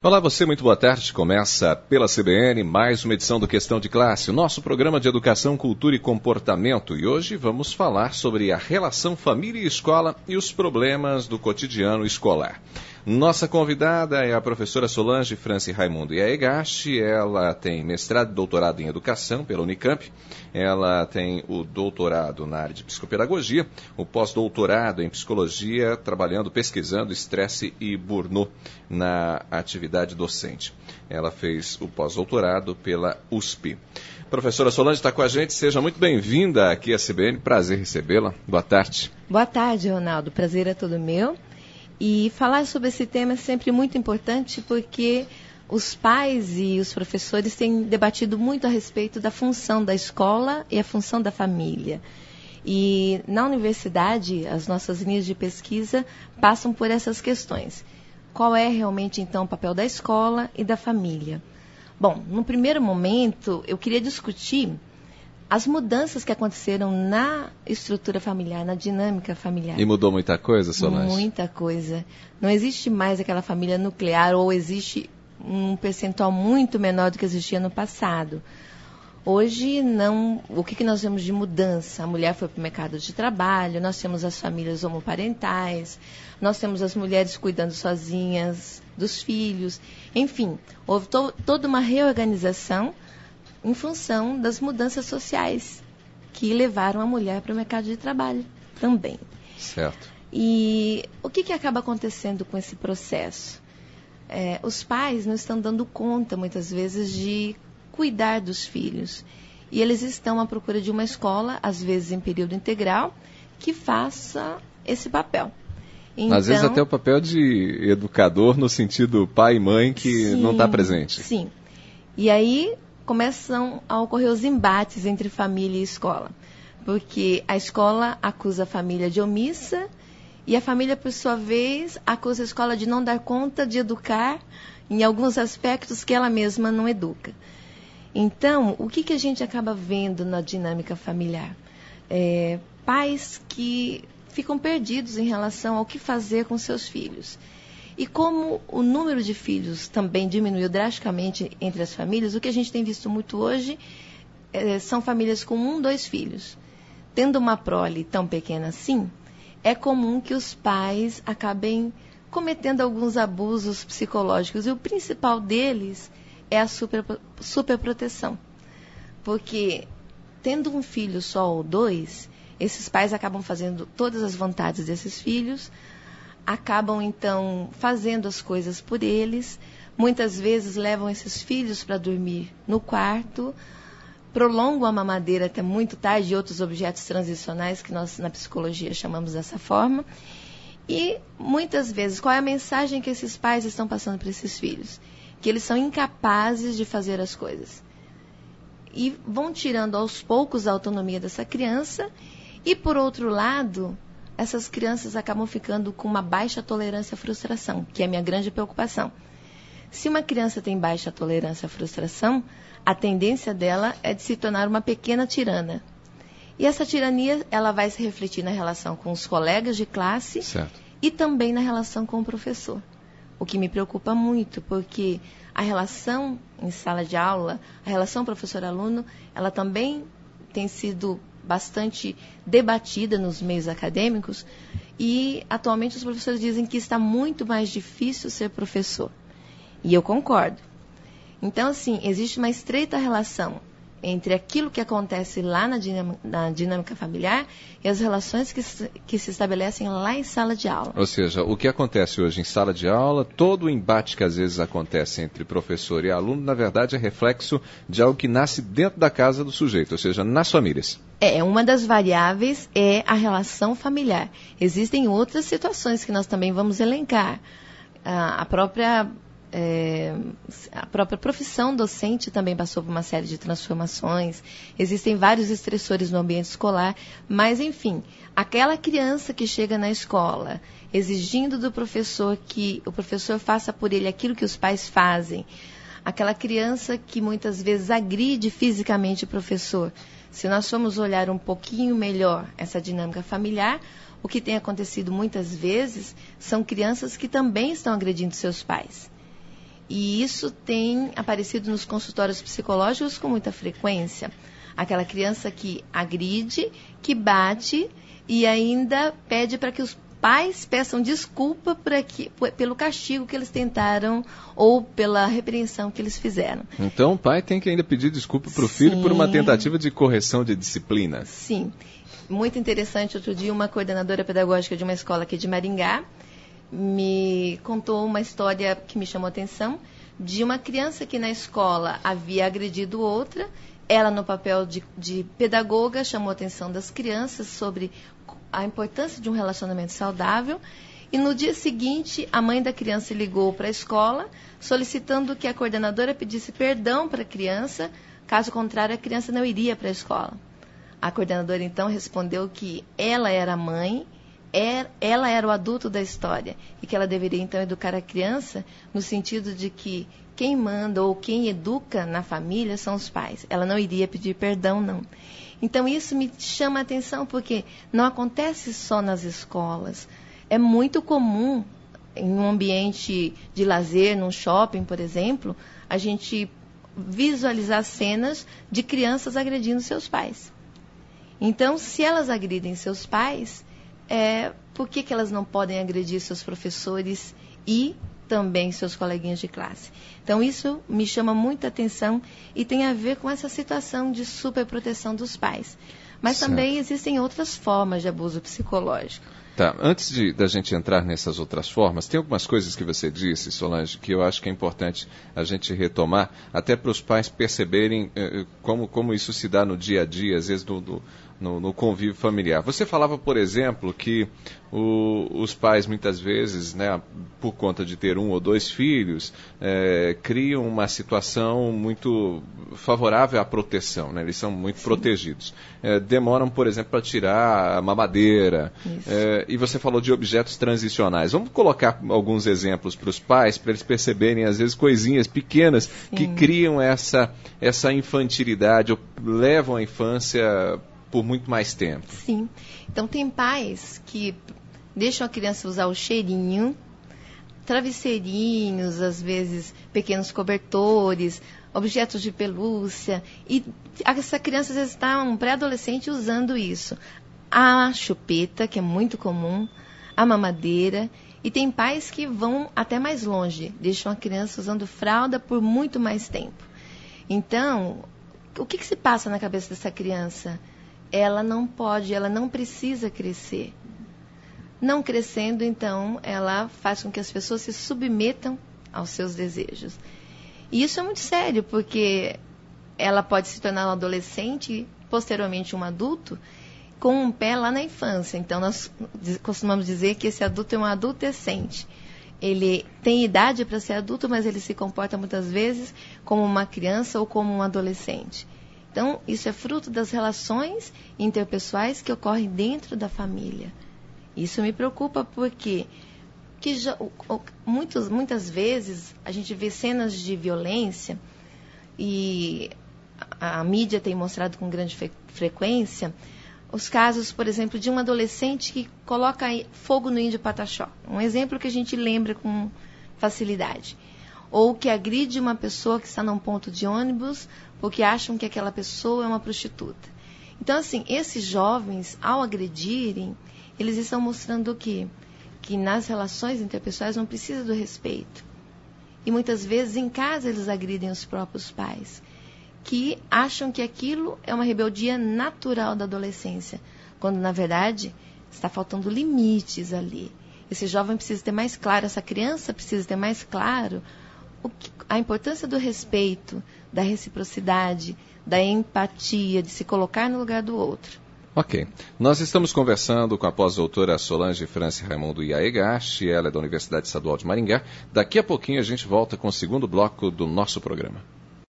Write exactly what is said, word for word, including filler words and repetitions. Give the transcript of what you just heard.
Olá, você, muito boa tarde. Começa pela C B N mais uma edição do Questão de Classe, o nosso programa de educação, cultura e comportamento. E hoje vamos falar sobre a relação família e escola e os problemas do cotidiano escolar. Nossa convidada é a professora Solange Franci Raimundo Yaegashi. Ela tem mestrado e doutorado em educação pela Unicamp. Ela tem o doutorado na área de psicopedagogia, o pós-doutorado em psicologia, trabalhando, pesquisando estresse e burnout na atividade docente. Ela fez o pós-doutorado pela U S P. Professora Solange está com a gente, seja muito bem-vinda aqui à C B N, prazer recebê-la. Boa tarde. Boa tarde, Ronaldo, prazer é todo meu. E falar sobre esse tema é sempre muito importante porque os pais e os professores têm debatido muito a respeito da função da escola e a função da família. E na universidade, as nossas linhas de pesquisa passam por essas questões. Qual é realmente, então, o papel da escola e da família? Bom, no primeiro momento, eu queria discutir as mudanças que aconteceram na estrutura familiar, na dinâmica familiar. E mudou muita coisa, Solange? Muita coisa. Não existe mais aquela família nuclear, ou existe um percentual muito menor do que existia no passado. Hoje, não. O que, que nós vemos de mudança? A mulher foi para o mercado de trabalho, nós temos as famílias homoparentais, nós temos as mulheres cuidando sozinhas dos filhos. Enfim, houve to- toda uma reorganização em função das mudanças sociais que levaram a mulher para o mercado de trabalho também. Certo. E o que, que acaba acontecendo com esse processo? É, os pais não estão dando conta, muitas vezes, de cuidar dos filhos. E eles estão à procura de uma escola, às vezes em período integral, que faça esse papel. Então, às vezes até o papel de educador, no sentido pai e mãe, que sim, não está presente. Sim. E aí começam a ocorrer os embates entre família e escola. Porque a escola acusa a família de omissa e a família, por sua vez, acusa a escola de não dar conta de educar em alguns aspectos que ela mesma não educa. Então, o que, que a gente acaba vendo na dinâmica familiar? É, pais que ficam perdidos em relação ao que fazer com seus filhos. E como o número de filhos também diminuiu drasticamente entre as famílias, o que a gente tem visto muito hoje é, são famílias com um, dois filhos. Tendo uma prole tão pequena assim, é comum que os pais acabem cometendo alguns abusos psicológicos. E o principal deles é a super, superproteção. Porque, tendo um filho só ou dois, esses pais acabam fazendo todas as vontades desses filhos, acabam, então, fazendo as coisas por eles. Muitas vezes levam esses filhos para dormir no quarto, prolongam a mamadeira até muito tarde, e outros objetos transicionais que nós, na psicologia, chamamos dessa forma. E, muitas vezes, qual é a mensagem que esses pais estão passando para esses filhos? Que eles são incapazes de fazer as coisas. E vão tirando, aos poucos, a autonomia dessa criança. E, por outro lado, essas crianças acabam ficando com uma baixa tolerância à frustração, que é a minha grande preocupação. Se uma criança tem baixa tolerância à frustração, a tendência dela é de se tornar uma pequena tirana. E essa tirania, ela vai se refletir na relação com os colegas de classe, certo, e também na relação com o professor. O que me preocupa muito, porque a relação em sala de aula, a relação professor-aluno, ela também tem sido bastante debatida nos meios acadêmicos, e atualmente os professores dizem que está muito mais difícil ser professor. E eu concordo. Então, assim, existe uma estreita relação entre aquilo que acontece lá na dinâmica, na dinâmica familiar e as relações que se, que se estabelecem lá em sala de aula. Ou seja, o que acontece hoje em sala de aula, todo o embate que às vezes acontece entre professor e aluno, na verdade é reflexo de algo que nasce dentro da casa do sujeito, ou seja, nas famílias. É, uma das variáveis é a relação familiar. Existem outras situações que nós também vamos elencar. A, a própria... É, a própria profissão docente também passou por uma série de transformações. Existem vários estressores no ambiente escolar, mas, enfim, aquela criança que chega na escola exigindo do professor que o professor faça por ele aquilo que os pais fazem, aquela criança que muitas vezes agride fisicamente o professor. Se nós formos olhar um pouquinho melhor essa dinâmica familiar, o que tem acontecido muitas vezes são crianças que também estão agredindo seus pais. E isso tem aparecido nos consultórios psicológicos com muita frequência. Aquela criança que agride, que bate e ainda pede para que os pais peçam desculpa por aqui, por, pelo castigo que eles tentaram ou pela repreensão que eles fizeram. Então o pai tem que ainda pedir desculpa para o filho por uma tentativa de correção de disciplina. Sim. Muito interessante, outro dia uma coordenadora pedagógica de uma escola aqui de Maringá me contou uma história que me chamou a atenção de uma criança que na escola havia agredido outra. Ela, no papel de, de pedagoga, chamou a atenção das crianças sobre a importância de um relacionamento saudável. E no dia seguinte, a mãe da criança ligou para a escola, solicitando que a coordenadora pedisse perdão para a criança, caso contrário, a criança não iria para a escola. A coordenadora, então, respondeu que ela era a mãe, er, ela era o adulto da história, e que ela deveria, então, educar a criança no sentido de que quem manda ou quem educa na família são os pais. Ela não iria pedir perdão, não. Então, isso me chama a atenção, porque não acontece só nas escolas. É muito comum, em um ambiente de lazer, num shopping, por exemplo, a gente visualizar cenas de crianças agredindo seus pais. Então, se elas agridem seus pais, é, por que, que elas não podem agredir seus professores e também seus coleguinhas de classe? Então, isso me chama muita atenção e tem a ver com essa situação de superproteção dos pais. Mas certo. Também existem outras formas de abuso psicológico. Tá, antes de, da gente entrar nessas outras formas, tem algumas coisas que você disse, Solange, que eu acho que é importante a gente retomar, até para os pais perceberem eh, como, como isso se dá no dia a dia, às vezes do, do, no, no convívio familiar. Você falava, por exemplo, que o, os pais, muitas vezes, né, por conta de ter um ou dois filhos, eh, criam uma situação muito favorável à proteção, né? Eles são muito Sim. protegidos. Eh, demoram, por exemplo, para tirar a mamadeira. Eh, e você falou de objetos transicionais. Vamos colocar alguns exemplos para os pais, para eles perceberem, às vezes, coisinhas pequenas Sim. que criam essa, essa infantilidade, ou levam a infância por muito mais tempo. Sim. Então, tem pais que deixam a criança usar o cheirinho, travesseirinhos, às vezes pequenos cobertores, objetos de pelúcia, e essa criança às vezes está um pré-adolescente usando isso. A chupeta, que é muito comum, a mamadeira, e tem pais que vão até mais longe, deixam a criança usando fralda por muito mais tempo. Então, o que, que se passa na cabeça dessa criança? Ela não pode, ela não precisa crescer. Não crescendo, então, ela faz com que as pessoas se submetam aos seus desejos. E isso é muito sério, porque ela pode se tornar um adolescente e, posteriormente, um adulto, com um pé lá na infância. Então, nós costumamos dizer que esse adulto é um adolescente. Ele tem idade para ser adulto, mas ele se comporta muitas vezes como uma criança ou como um adolescente. Então, isso é fruto das relações interpessoais que ocorrem dentro da família. Isso me preocupa porque que já, muitos, muitas vezes a gente vê cenas de violência e a, a mídia tem mostrado com grande fre- frequência os casos, por exemplo, de um adolescente que coloca fogo no índio Pataxó. Um exemplo que a gente lembra com facilidade. Ou que agride uma pessoa que está num ponto de ônibus porque acham que aquela pessoa é uma prostituta. Então, assim, esses jovens, ao agredirem, eles estão mostrando o quê? Que nas relações interpessoais não precisa do respeito. E muitas vezes em casa eles agridem os próprios pais, que acham que aquilo é uma rebeldia natural da adolescência, quando na verdade está faltando limites ali. Esse jovem precisa ter mais claro, essa criança precisa ter mais claro o que, a importância do respeito, da reciprocidade, da empatia, de se colocar no lugar do outro. Ok. Nós estamos conversando com a pós-doutora Solange Franci Raimundo Iaegashi, ela é da Universidade Estadual de Maringá. Daqui a pouquinho a gente volta com o segundo bloco do nosso programa.